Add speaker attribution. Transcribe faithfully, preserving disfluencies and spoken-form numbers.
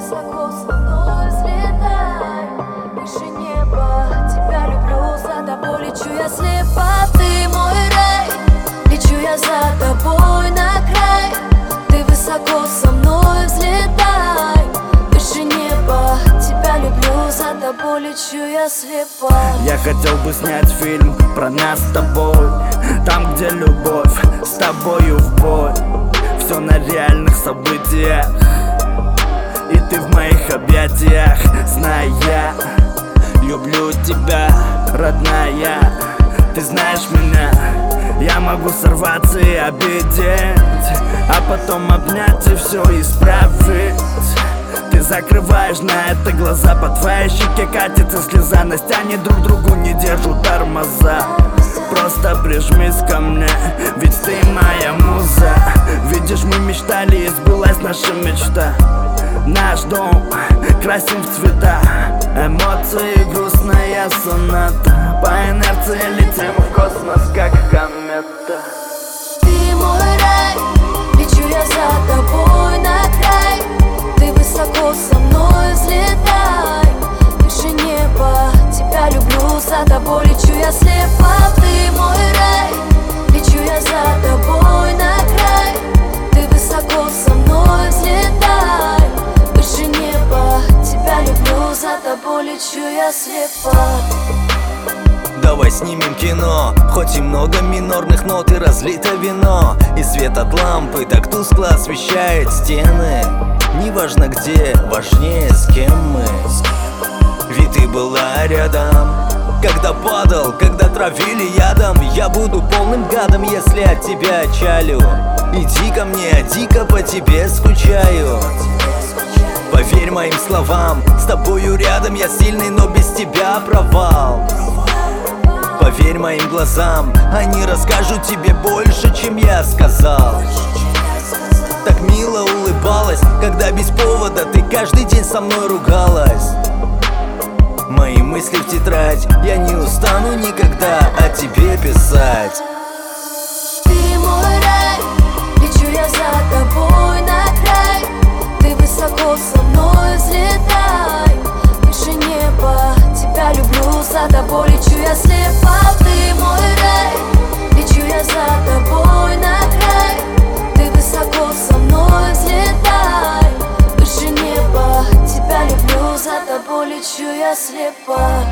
Speaker 1: высоко со мной взлетай, выше неба. Тебя люблю, за тобой лечу я слепо. Ты мой рай, лечу я за тобой на край. Ты высоко со мной взлетай, выше неба. Тебя люблю, за тобой лечу я слепо.
Speaker 2: Я хотел бы снять фильм про нас с тобой, там, где любовь с тобою в бой. Все на реальных событиях, и ты в моих объятиях. Знаю, я люблю тебя, родная. Ты знаешь меня, я могу сорваться и обидеть, а потом обнять и все исправить. Ты закрываешь на это глаза, по твоей щеке катится слеза. Настя, они друг другу не держат тормоза. Просто прижмись ко мне, ведь ты моя муза. Видишь, мы мечтали, и сбылась наша мечта. Наш дом красим в цвета, эмоции, грустная соната. По инерции летим в космос, как комета.
Speaker 1: Ты мой рай, лечу я за тобой на край. Ты высоко со мной взлетай, выше неба. Тебя люблю, за тобой лечу я слепо. Ты мой рай, лечу я за тобой на край. Ты высоко со мной взлетай, выше неба. Тебя люблю, за тобой лечу я слепо.
Speaker 3: Давай снимем кино, хоть и много минорных нот и разлито вино, и свет от лампы так тускло освещает стены. Неважно где, важнее с кем мы. Ведь ты была рядом, когда падал, когда травили ядом. Я буду полным гадом, если от тебя отчалю. Иди ко мне, я дико по тебе скучаю. Поверь моим словам, с тобою рядом я сильный, но без тебя провал. Поверь моим глазам, они расскажут тебе больше, чем я сказал. Так мило улыбалась, когда без повода ты каждый день со мной ругалась. Мои мысли в тетрадь, я не устану никогда о тебе писать.
Speaker 1: Ты мой рай, лечу я за тобой на край. Ты высоко со мной взлетай, выше неба. Тебя люблю, за тобой лечу я слепо. Ты мой рай, лечу я за тобой на край. Ты высоко со мной взлетай, выше неба. Тебя люблю, за тобой лечу я слепо.